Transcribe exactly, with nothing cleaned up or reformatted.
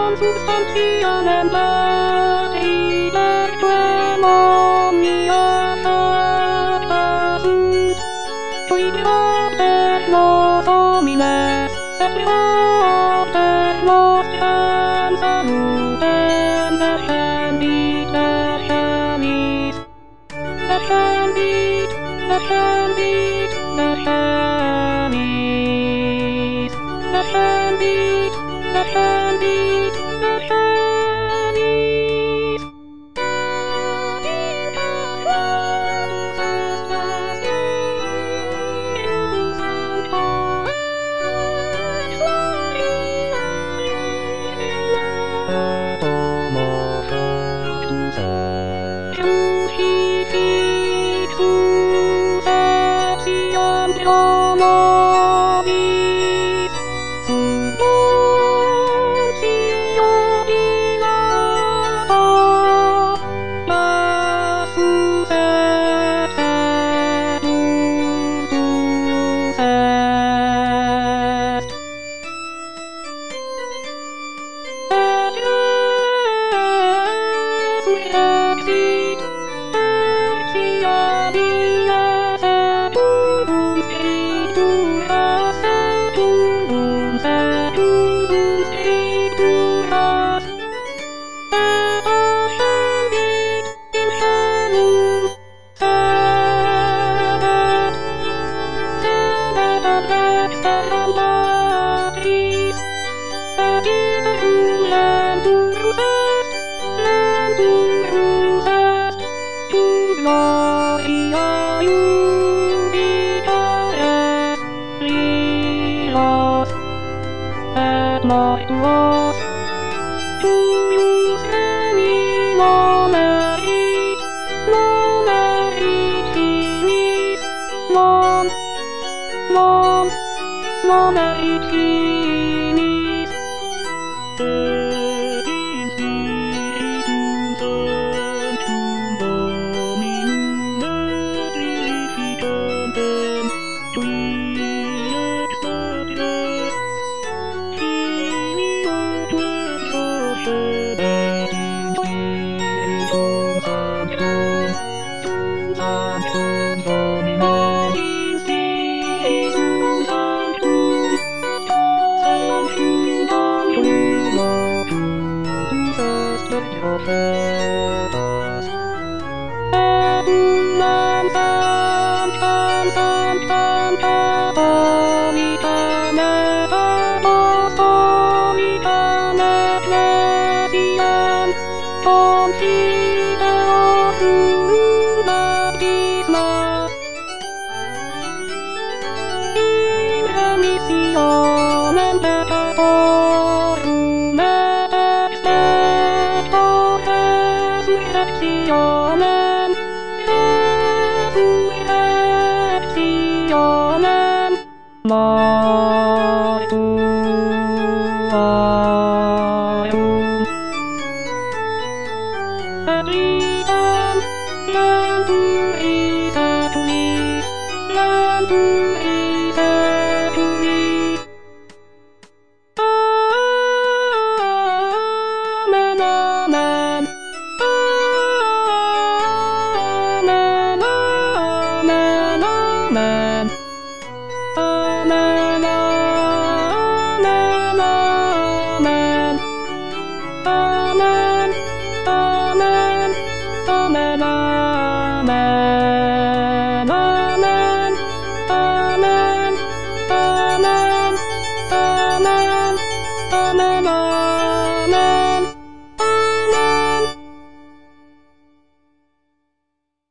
consubstantianem Dei per quem omnia facta sunt, qui per nos homines, et per nostrem salutem descendit, descendit, descendit, descendit, descendit, descendit, descendit, descendit. Crucifixus etiam pro nobis, sub Pontio Pilato, passus et sedutus est. Et resurrexit, exia dies seturum scripturas, seturum, seturum scripturas, et ascendit in caelum, sedet, sedet ad dexteram Patris, et iterum lentum crus est, lentum crus est, tu gloria iubicare, lilos, et mortuos, tuius veni non erit, non erit finis, non, non, non erit finis. Et in Spiritum Sanctum Dominum et vivificantem, qui ex nihilo filio tuo procedet in Spiritum Sanctum, Sanctum Dominum in Spiritum Sanctum, Sanctum Dominum locutus est per prophetas. Et unam sanctam sanctam catholicam et apostolicam ecclesiam confideo cum baptisma in remissionem peccatorum et expecto resurrectionem, resurrectionem mortuorum. Et ritem lentum risetui, lentum risetui. Amen, amen. Amen, amen, amen. Amen, amen, amen. Amen, amen, amen, amen.